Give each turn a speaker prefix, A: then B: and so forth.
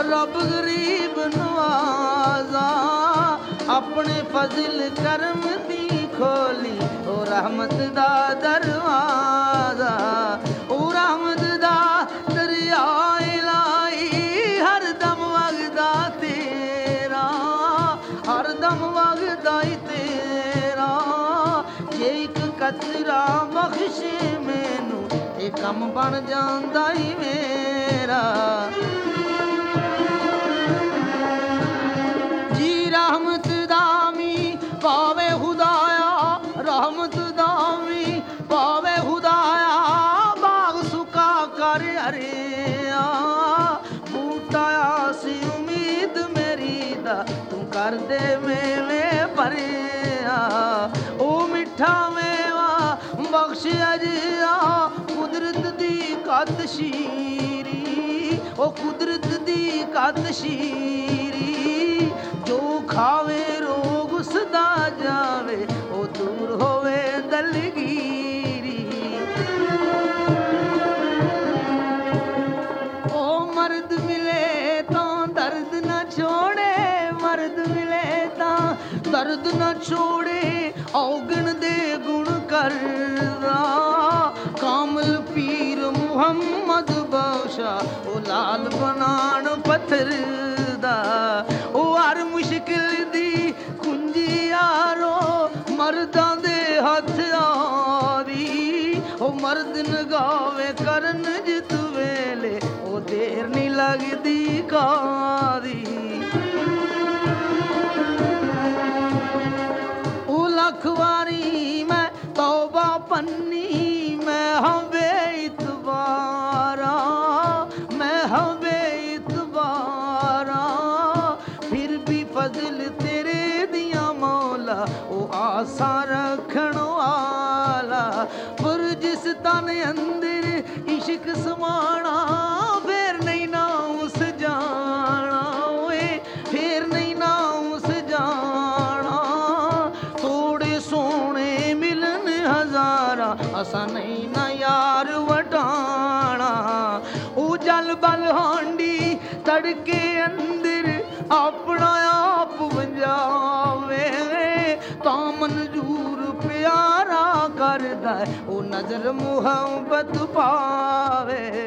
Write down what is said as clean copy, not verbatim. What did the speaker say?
A: ਰੱਬ ਗਰੀਬ ਨਵਾਜ਼ਾ ਆਪਣੇ ਫਜ਼ਲ ਕਰਮ ਦੀ ਖੋਲੀ ਉਹ ਰਹਿਮਤ ਦਾ ਦਰਵਾਜ਼ਾ ਉਹ ਰਹਿਮਤ ਦਾ ਦਰਿਆ ਇਲਾਹੀ ਹਰ ਦਮ ਵਗਦਾ ਤੇਰਾ ਹਰ ਦਮ ਵਗਦਾ ਈ ਤੇਰਾ ਜੇ ਇੱਕ ਕਤਰਾ ਬਖਸ਼ੇ ਮੈਨੂੰ ਇਹ ਕੰਮ ਬਣ ਜਾਂਦਾ ਈ ਮੇਰਾ ਜੀ ਰਹਿਮਤ ਦਾ ਮੀਂਹ ਪਾਵੇ ਖੁਦਾਇਆ ਰਹਿਮਤ ਦਾ ਮੀਂਹ ਪਾਵੇ ਖੁਦਾਇਆ ਬਾਗ ਸੁੱਕਾ ਕਰ ਹਰਿਆ ਬੂਟਾ ਆਸੀ ਉਮੀਦ ਮੇਰੀ ਦਾ ਤੂੰ ਕਰ ਦੇ ਮੇਵੇਂ ਭਰਿਆ ਉਹ ਮਿੱਠਾ ਮੇਵਾ ਬਖਸ਼ ਅਜਿਹਾ ਕੁਦਰਤ ਦੀ ਕਤ ਸ਼ੀਰੀ ਉਹ ਕੁਦਰਤ ਦੀ ਕਤ ਸ਼ੀਰੀ ਜੋ ਖਾਵੇ ਰੋਗ ਉਸਦਾ ਜਾਵੇ ਉਹ ਦੂਰ ਹੋਵੇ ਦਲਗੀਰੀ ਉਹ ਮਰਦ ਮਿਲੇ ਤਾਂ ਦਰਦ ਨਾ ਛੋੜੇ ਮਰਦ ਮਿਲੇ ਤਾਂ ਦਰਦ ਨਾ ਛੋੜੇ ਔਗਣ ਦੇ ਗੁਣ ਕਰਦਾ ਕਾਮਲ ਪੀਰ ਮੁਹੰਮਦ ਬਖਸ਼ਾ ਉਹ ਲਾਲ ਬਨਾਨ ਪੱਥਰ ਦਾ ਉਹ ਹਰ ਮੁਸ਼ਕਿਲ ਦੀ ਕੁੰਜੀ ਯਾਰੋ ਮਰਦਾਂ ਦੇ ਹੱਥ ਆਦੀ ਉਹ ਮਰਦ ਨਗਾਵੇ ਕਰਨ ਜਿਤ ਵੇਲੇ ਉਹ ਦੇਰ ਨਹੀਂ ਲੱਗਦੀ ਕਾਦੀ ਉਹ ਲੱਖ ਵਾਰੀ ਮੈਂ ਤੌਬਾ ਪੰਨੀ ਮੈਂ ਹਵੇ ਇਤਬਾਰਾ ਮੈਂ ਹਵੇ ਇਤਬਾਰਾ ਫਿਰ ਵੀ ਫਜ਼ਲ ਤੇਰੇ ਦੀਆਂ ਮੌਲਾ ਉਹ ਆਸਾਂ ਰੱਖਣ ਵਾਲਾ ਪਰ ਜਿਸ ਤਨ ਅੰਦਰ ਇਸ਼ਕ ਸਮਾਣਾ ਫੇਰ ਨਹੀਂ ਨਾ ਉਸ ਜਾਣਾ ਓਏ ਫੇਰ ਨਹੀਂ ਨਾ ਉਸ ਜਾਣਾ ਥੋੜੇ ਸੋਹਣੇ ਮਿਲਣ ਹਜ਼ਾਰਾਂ ਅਸਾਂ ਨਹੀਂ ਨਾ ਯਾਰ ਵਟਾਣਾ ਉਹ ਜਲ ਬਲ ਹਾਂਡੀ ਤੜਕੇ ਅੰਦਰ ਆਪਣਾ ਆਪ ਵੰਜਾਵੇ ਤਾਂ ਮਨਜ਼ੂਰ ਪਿਆਰਾ ਕਰਦਾ ਉਹ ਨਜ਼ਰ ਮੁਹੱਬਤ ਪਾਵੇ